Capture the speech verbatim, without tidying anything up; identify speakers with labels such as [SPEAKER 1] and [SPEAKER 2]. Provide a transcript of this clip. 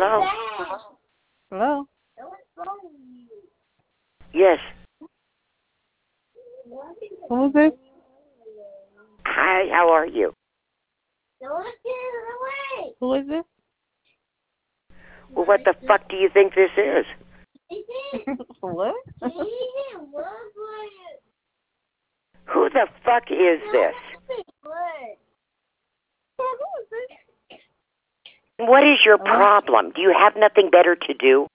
[SPEAKER 1] Hello?
[SPEAKER 2] Hello?
[SPEAKER 1] Yes.
[SPEAKER 2] Who is this?
[SPEAKER 1] Hi, how are you?
[SPEAKER 2] Who is this?
[SPEAKER 1] Well, what the fuck do you think this is?
[SPEAKER 2] What?
[SPEAKER 1] Who the fuck is this? What is your
[SPEAKER 2] Hello?
[SPEAKER 1] problem? Do you have nothing better to do?